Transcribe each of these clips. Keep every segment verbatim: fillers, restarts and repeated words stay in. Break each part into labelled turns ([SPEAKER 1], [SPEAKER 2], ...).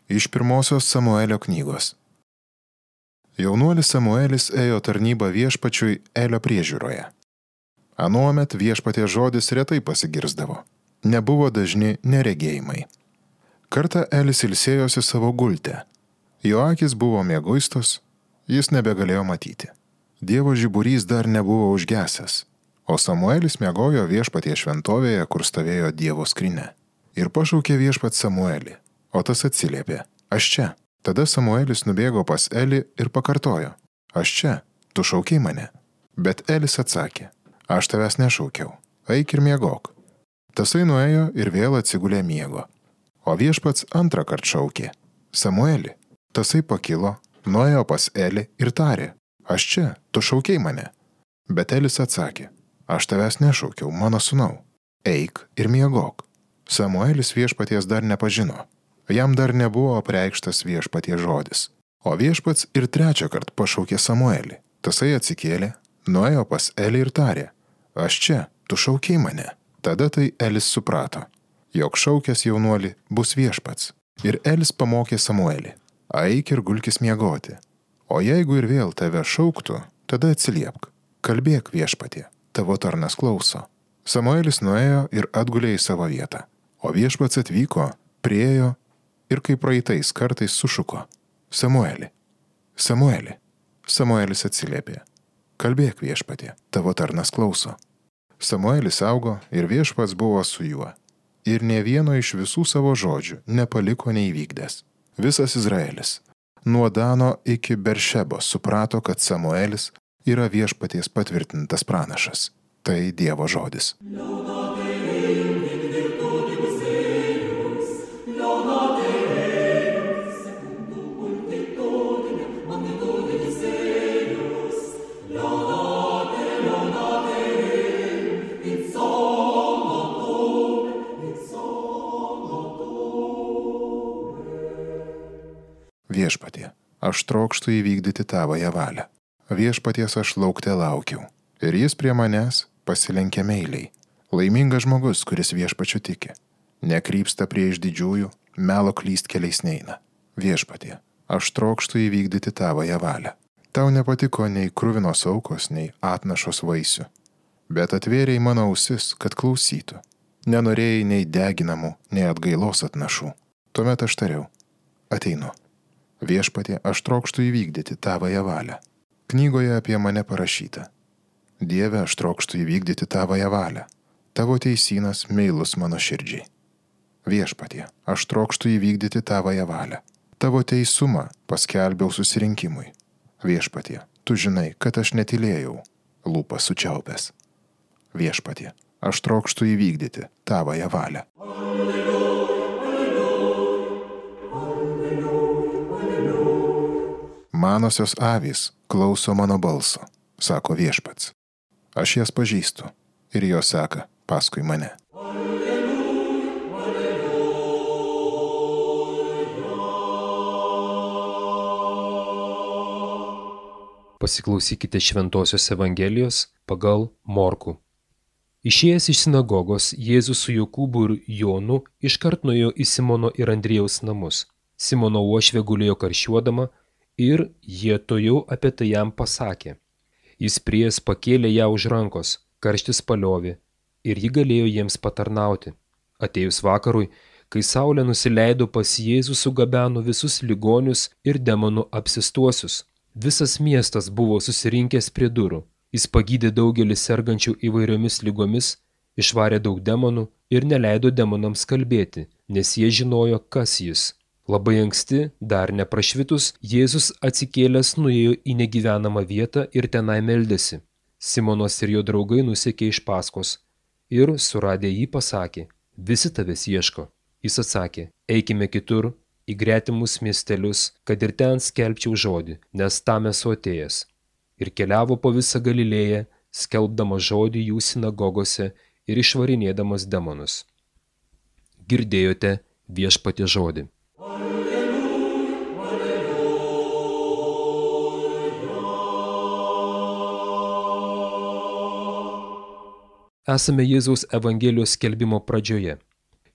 [SPEAKER 1] Iš pirmosios Samuelio knygos. Jaunuolis Samuelis ėjo tarnybą viešpačiui Elio priežiūroje. Anuomet viešpaties žodis retai pasigirzdavo. Nebuvo dažni neregėjimai. Kartą Elis ilsėjosi savo gultę. Jo akis buvo mieguistos, jis nebegalėjo matyti. Dievo žiburys dar nebuvo užgesęs, o Samuelis miegojo viešpaties šventovėje, kur stovėjo Dievo skrynia. Ir pašaukė viešpat Samuelį, o tas atsiliepė: aš čia. Tada Samuelis nubėgo pas Elį ir pakartojo: aš čia, tu šaukiai mane. Bet Elis atsakė: aš tavęs nešaukiau, eik ir miegok. Tasai nuėjo ir vėl atsigulė miego. O viešpats antrą kartą šaukė: Samuelį. Tasai pakilo, nuėjo pas Elį ir tarė: aš čia, tu šaukiai mane. Bet Elis atsakė: aš tavęs nešaukiau, mano sūnau, eik ir miegok. Samuelis viešpaties dar nepažino. Jam dar nebuvo apreikštas viešpaties žodis. O viešpats ir trečią kartą pašaukė Samuelį. Tasai atsikėlė, nuėjo pas Elį ir tarė: aš čia, tu šaukiai mane. Tada tai Elis suprato, jog šaukęs jaunuolį bus viešpats. Ir Elis pamokė Samuelį: eik ir gulkis miegoti. O jeigu ir vėl tave šauktų, tada atsiliepk, kalbėk viešpatie, tavo tarnas klauso. Samuelis nuėjo ir atgulė į savo vietą. O viešpats atvyko, priėjo ir kaip praeitais kartais sušuko: Samuelį, Samuelį. Samuelis atsiliepė: kalbėk viešpatie, tavo tarnas klauso. Samuelis augo ir viešpats buvo su juo. Ir nė vieno iš visų savo žodžių nepaliko neįvykdęs. Visas Izraelis, nuo Dano iki Beršebos, suprato, kad Samuelis yra viešpaties patvirtintas pranašas. Tai Dievo žodis. Viešpatie, aš trokštu įvykdyti tavąją valią. Viešpaties aš laukte laukiau. Ir jis prie manęs pasilenkė meiliai. Laimingas žmogus, kuris viešpačiu tiki. Nekrypsta prie išdidžiųjų, melo klystkeliais neina. Viešpatie, aš trokštu įvykdyti tavąją valią. Tau nepatiko nei kruvinos aukos, nei atnašos vaisių. Bet atvėrei mano ausis, kad klausytų. Nenorėjai nei deginamų, nei atgailos atnašų. Tuomet aš tariau: ateinu. Viešpatie, aš trokštu įvykdyti tavąją valią. Knygoje apie mane parašyta: Dieve, aš trokštu įvykdyti tavąją valią. Tavo teisynas meilus mano širdžiai. Viešpatie, aš trokštu įvykdyti tavąją valią. Tavo teisumą paskelbiau susirinkimui. Viešpatie, tu žinai, kad aš netylėjau, lūpas sučiaupęs. Viešpatie, aš trokštu įvykdyti tavąją valią. Manosios avys klauso mano balso, sako viešpats. Aš jas pažįstu ir jos seka paskui mane.
[SPEAKER 2] Pasiklausykite Šventosios Evangelijos pagal Morkų. Išėjęs iš sinagogos, Jėzus su Jokūbu ir Jonu iškart nuėjo į Simono ir Andriejaus namus. Simono uošvė gulėjo karščiuodama ir jie tojau apie tai jam pasakė. Jis priėjęs pakėlė ją už rankos, karštis paliovė ir ji galėjo jiems patarnauti. Atėjus vakarui, kai saulė nusileido, pas Jėzų sugabeno visus ligonius ir demonų apsistuosius. Visas miestas buvo susirinkęs prie durų. Jis pagydė daugelį sergančių įvairiomis lygomis, išvarė daug demonų ir neleido demonams kalbėti, nes jie žinojo, kas jis. Labai anksti, dar neprašvitus, Jėzus atsikėlęs nuėjo į negyvenamą vietą ir tenai meldėsi. Simonas ir jo draugai nusekė iš paskos ir, suradę jį, pasakė: visi tavęs ieško. Jis atsakė: eikime kitur, į gretimus miestelius, kad ir ten skelbčiau žodį, nes tam esu atėjęs. Ir keliavo po visą Galilėją, skelbdamas žodį jų sinagogose ir išvarinėdamas demonus. Girdėjote viešpaties žodį. Esame Jėzaus Evangelijos skelbimo pradžioje.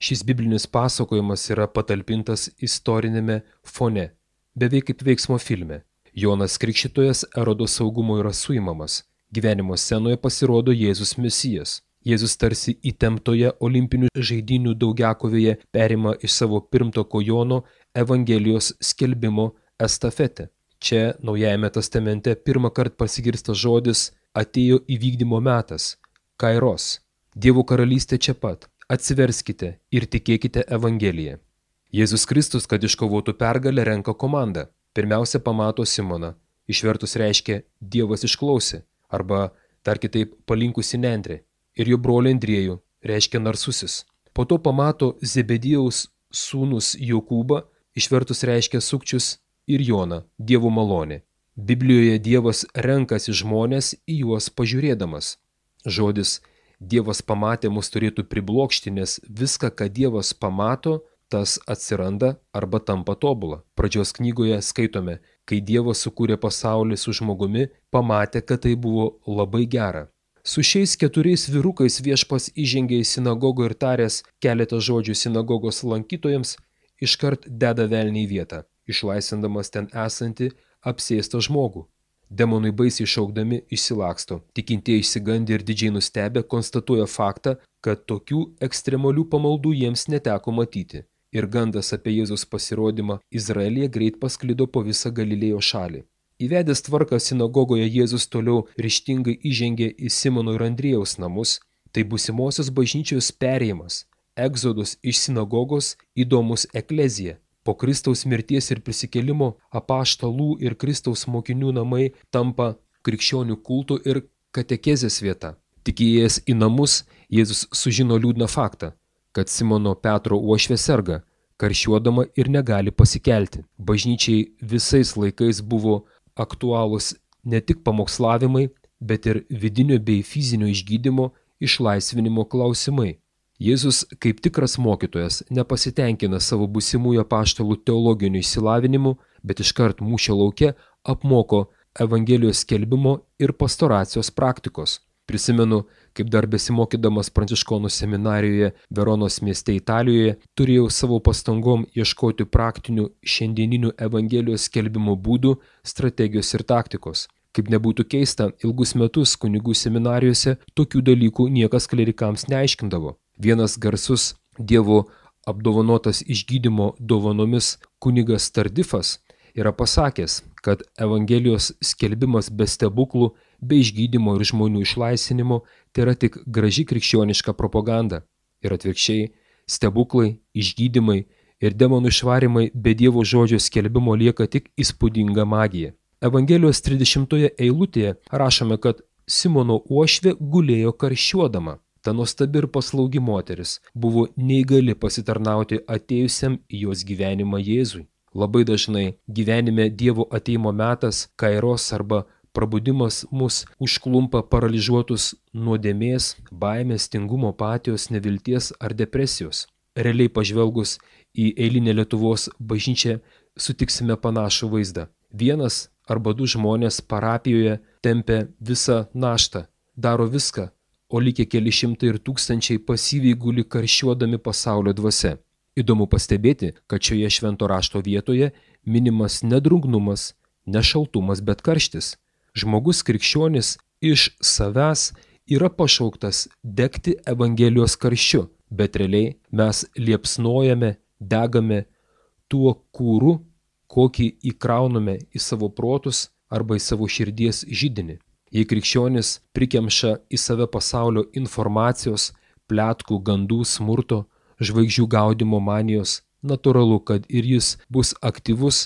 [SPEAKER 2] Šis biblinis pasakojimas yra patalpintas istorinėme fone, beveik kaip veiksmo filme. Jonas Krikštytojas Erodo saugumo yra suimamas. Gyvenimo scenoje pasirodo Jėzus Mesijas. Jėzus tarsi įtemptoje olimpinių žaidynių daugiakovėje perima iš savo pirmtako Jono Evangelijos skelbimo estafetę. Čia Naujajame testamente pirmą kartą pasigirsta žodis atėjo įvykdymo metas, kairos. Dievo karalystė čia pat. Atsiverskite ir tikėkite Evangeliją. Jėzus Kristus, kad iškovotų pergalę, renka komandą. Pirmiausia pamato Simoną. Išvertus reiškia Dievas išklausė, arba dar kitaip palinkusi nendrė. Ir jo brolį Andriejų, reiškia narsusis. Po to pamato Zebedijaus sūnus Jokūbą, išvertus reiškia sukčius, ir Joną, Dievo malonė. Biblijoje Dievas renkasi žmonės į juos pažiūrėdamas. Žodis Dievas pamatė mus turėtų priblokšti, nes viską, ką Dievas pamato, tas atsiranda arba tampa tobula. Pradžios knygoje skaitome, kai Dievas sukūrė pasaulį su žmogumi, pamatė, kad tai buvo labai gera. Su šiais keturiais vyrukais Viešpats įžengė į sinagogą ir taręs keletą žodžių sinagogos lankytojams, iškart deda velnį į vietą, išlaisvindamas ten esantį apsėstą žmogų. Demonai baisiai šaukdami išsilaksto. Tikintieji išsigandę ir didžiai nustebę konstatuoja faktą, kad tokių ekstremalių pamaldų jiems neteko matyti. Ir gandas apie Jėzaus pasirodymą Izraelyje greit pasklido po visą Galilėjo šalį. Įvedęs tvarką sinagogoje Jėzus toliau ryžtingai įžengė į Simono ir Andriejaus namus. Tai būsimosios bažnyčios perėjimas, egzodus iš sinagogos į domus eklezija. Po Kristaus mirties ir prisikėlimo apaštalų ir Kristaus mokinių namai tampa krikščionių kultų ir katekezės vieta. Tik įėjęs į namus, Jėzus sužino liūdną faktą, kad Simono Petro uošvė serga, karščiuodama ir negali pasikelti. Bažnyčiai visais laikais buvo aktualūs ne tik pamokslavimai, bet ir vidinio bei fizinio išgydymo, išlaisvinimo klausimai. Jėzus, kaip tikras mokytojas, nepasitenkina savo būsimųjų apaštalų teologiniu išsilavinimu, bet iškart mūšio lauke apmoko Evangelijos skelbimo ir pastoracijos praktikos. Prisimenu, kaip dar besimokydamas Pranciškonų seminarijoje Veronos mieste Italijoje, turėjau savo pastangom ieškoti praktinių šiandieninių Evangelijos skelbimo būdų, strategijos ir taktikos. Kaip nebūtų keista, ilgus metus kunigų seminarijose tokių dalykų niekas klerikams neaiškindavo. Vienas garsus Dievo apdovanotas išgydymo dovanomis kunigas Tardifas yra pasakęs, kad Evangelijos skelbimas be stebuklų, be išgydymo ir žmonių išlaisvinimo tai yra tik graži krikščioniška propaganda. Ir atvirkščiai, stebuklai, išgydymai ir demonų išvarimai be Dievo žodžio skelbimo lieka tik įspūdinga magija. Evangelijos trisdešimtoje eilutėje rašome, kad Simono uošvė gulėjo karščiuodama. Ta nuostabi ir paslaugi moteris buvo neįgali pasitarnauti atėjusiam į jos gyvenimą Jėzui. Labai dažnai gyvenime Dievo ateimo metas, kairos arba prabudimas mus užklumpa paralyžiuotus nuodėmės, baimės, tingumo, apatijos, nevilties ar depresijos. Realiai pažvelgus į eilinę Lietuvos bažnyčią sutiksime panašų vaizdą. Vienas arba du žmonės parapijoje tempia visą naštą, daro viską, o likę keli šimtai ir tūkstančiai pasyviai guli karščiuodami pasaulio dvasia. Įdomu pastebėti, kad šioje švento rašto vietoje minimas ne drungnumas, ne šaltumas, bet karštis. Žmogus krikščionis iš savęs yra pašauktas degti Evangelijos karščiu, bet realiai mes liepsnojame, degame tuo kūru, kokį įkrauname į savo protus arba į savo širdies židinį. Jei krikščionis prikemša į save pasaulio informacijos, pletkų, gandų, smurto, žvaigždžių gaudimo manijos, natūralu, kad ir jis bus aktyvus,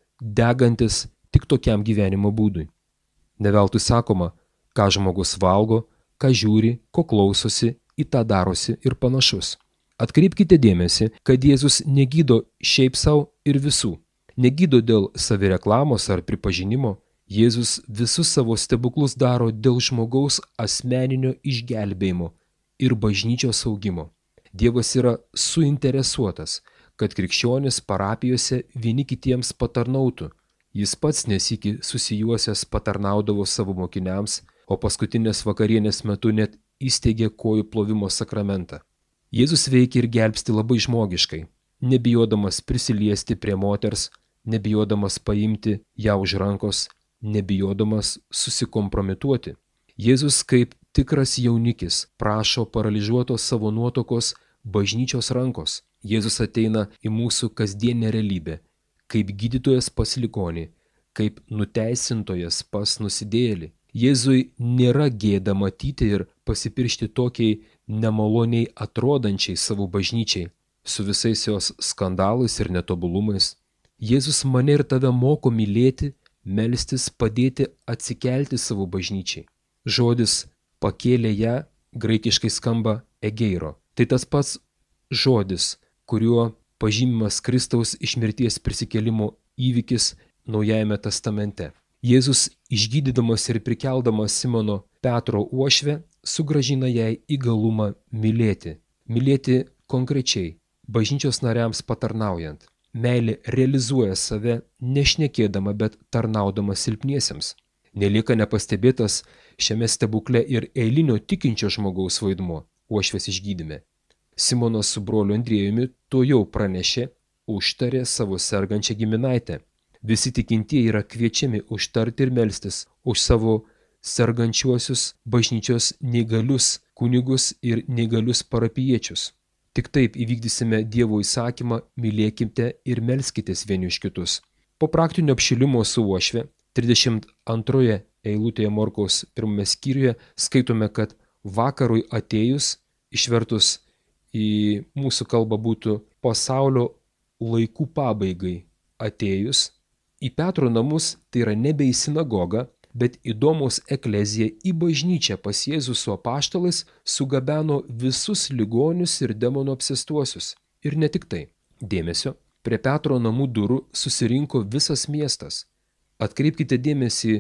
[SPEAKER 2] degantis tik tokiam gyvenimo būdui. Neveltui sakoma, ką žmogus valgo, ką žiūri, ko klausosi, į tą darosi ir panašus. Atkreipkite dėmesį, kad Jėzus negydo šiaip sau ir visų. Negydo dėl savireklamos ar pripažinimo. Jėzus visus savo stebuklus daro dėl žmogaus asmeninio išgelbėjimo ir bažnyčios augimo. Dievas yra suinteresuotas, kad krikščionis parapijose vieni kitiems patarnautų. Jis pats nesykį susijuosęs patarnaudavo savo mokiniams, o paskutinės vakarienės metu net įsteigė kojų plovimo sakramentą. Jėzus veikia ir gelbsti labai žmogiškai, nebijodamas prisiliesti prie moters, nebijodamas paimti ją už rankos, nebijodamas susikompromituoti. Jėzus kaip tikras jaunikis prašo paralyžiuotos savo nuotokos bažnyčios rankos. Jėzus ateina į mūsų kasdienę realybę, kaip gydytojas pas ligonį, kaip nuteisintojas pas nusidėjėlį. Jėzui nėra gėda matyti ir pasipiršti tokiai nemaloniai atrodančiai savo bažnyčiai, su visais jos skandalais ir netobulumais. Jėzus mane ir tave moko mylėti, melstis, padėti atsikelti savo bažnyčiai. Žodis pakėlė ją graikiškai skamba egeiro. Tai tas pats žodis, kuriuo pažymimas Kristaus iš mirties prisikėlimo įvykis Naujajame testamente. Jėzus išgydydamas ir prikeldamas Simono Petro uošvę sugrąžina jai įgalumą mylėti. Mylėti konkrečiai, bažnyčios nariams patarnaujant. Meilė realizuoja save nešnekėdama, bet tarnaudama silpniesiems. Nelieka nepastebėtas šiame stebukle ir eilinio tikinčio žmogaus vaidmuo uošvės išgydyme. Simonas su broliu Andriejumi to jau pranešė, užtarė savo sergančią giminaitę. Visi tikintieji yra kviečiami užtarti ir melstis už savo sergančiuosius bažnyčios neįgalius kunigus ir neįgalius parapijiečius. Tik taip įvykdysime Dievo įsakymą, mylėkite ir melskitės vieni už kitus. Po praktinio apšilimo su uošve, trisdešimt antroje eilutėje Morkaus pirmame skyriuje skaitome, kad vakarui atėjus, išvertus į mūsų kalbą būtų pasaulio laikų pabaigai atėjus, į Petro namus, tai yra nebe į sinagogą, bet įdomos eklezija į bažnyčią pas Jėzų su apaštalais sugabeno visus ligonius ir demonų apsėstuosius. Ir ne tik tai. Dėmesio, prie Petro namų durų susirinko visas miestas. Atkreipkite dėmesį,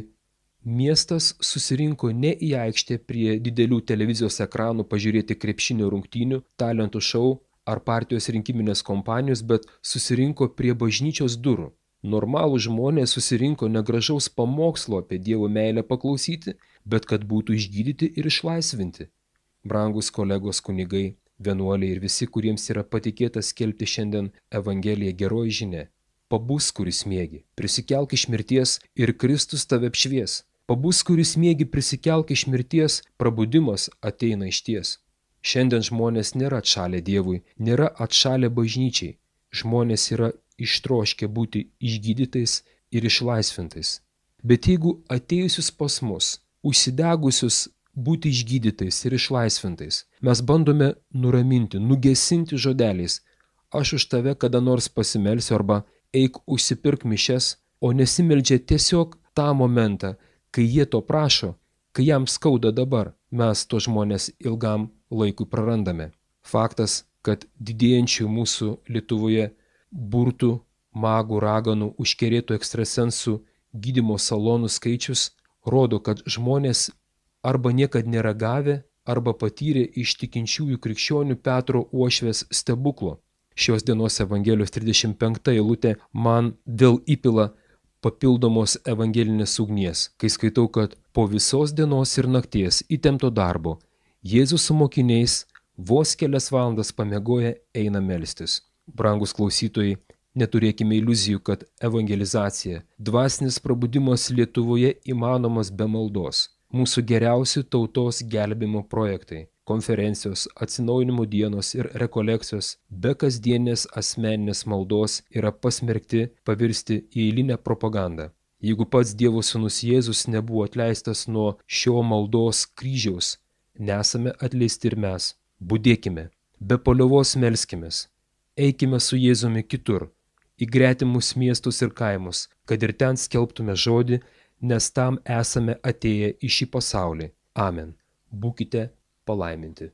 [SPEAKER 2] miestas susirinko ne į aikštę prie didelių televizijos ekranų pažiūrėti krepšinio rungtynių, talentų šou ar partijos rinkiminės kompanijos, bet susirinko prie bažnyčios durų. Normalų žmonės susirinko negražaus pamokslo apie Dievo meilę paklausyti, bet kad būtų išgydyti ir išlaisvinti. Brangus kolegos kunigai, vienuoliai ir visi, kuriems yra patikėta skelbti šiandien Evangeliją geroji žinia. Pabus, kuris miegi, prisikelk iš mirties ir Kristus tave apšvies. Pabus, kuris miegi, prisikelk iš mirties, prabudimas ateina išties. Šiandien žmonės nėra atšalę Dievui, nėra atšalę bažnyčiai. Žmonės yra ištroškę būti išgydytais ir išlaisvintais. Bet jeigu atėjusius pas mus, užsidegusius būti išgydytais ir išlaisvintais, mes bandome nuraminti, nugesinti žodeliais, aš už tave kada nors pasimelsiu arba eik užsipirk mišias, o nesimeldžia tiesiog tą momentą, kai jie to prašo, kai jam skauda dabar, mes to žmonės ilgam laikui prarandame. Faktas, kad didėjančių mūsų Lietuvoje burtų, magų, raganų, užkerėtų ekstrasensų gydymo salonų skaičius rodo, kad žmonės arba niekad nėra gavę, arba patyrė iš tikinčiųjų krikščionių Petro uošvės stebuklo. Šios dienos Evangelijos trisdešimt penkta eilutė man vėl įpila papildomos evangelinės ugnies, kai skaitau, kad po visos dienos ir nakties įtempto darbo Jėzus su mokiniais vos kelias valandas pamiegoję eina melstis. Brangus klausytojai, neturėkime iliuzijų, kad evangelizacija, dvasinis prabudimas Lietuvoje įmanomas be maldos. Mūsų geriausi tautos gelbėjimo projektai, konferencijos, atsinaujinimo dienos ir rekolekcijos be kasdienės asmeninės maldos yra pasmerkti pavirsti į eilinę propagandą. Jeigu pats Dievo sūnus Jėzus nebuvo atleistas nuo šio maldos kryžiaus, nesame atleisti ir mes. Budėkime, be paliovos melskimės. Eikime su Jėzumi kitur, į gretimus miestus ir kaimus, kad ir ten skelbtume žodį, nes tam esame atėję į šį pasaulį. Amen. Būkite palaiminti.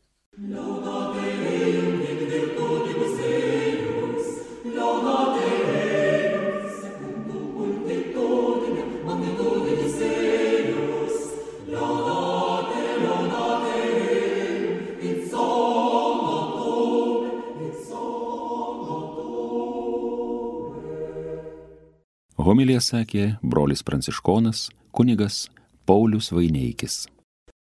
[SPEAKER 3] Homiliją sakė brolis pranciškonas kunigas Paulius Vaineikis.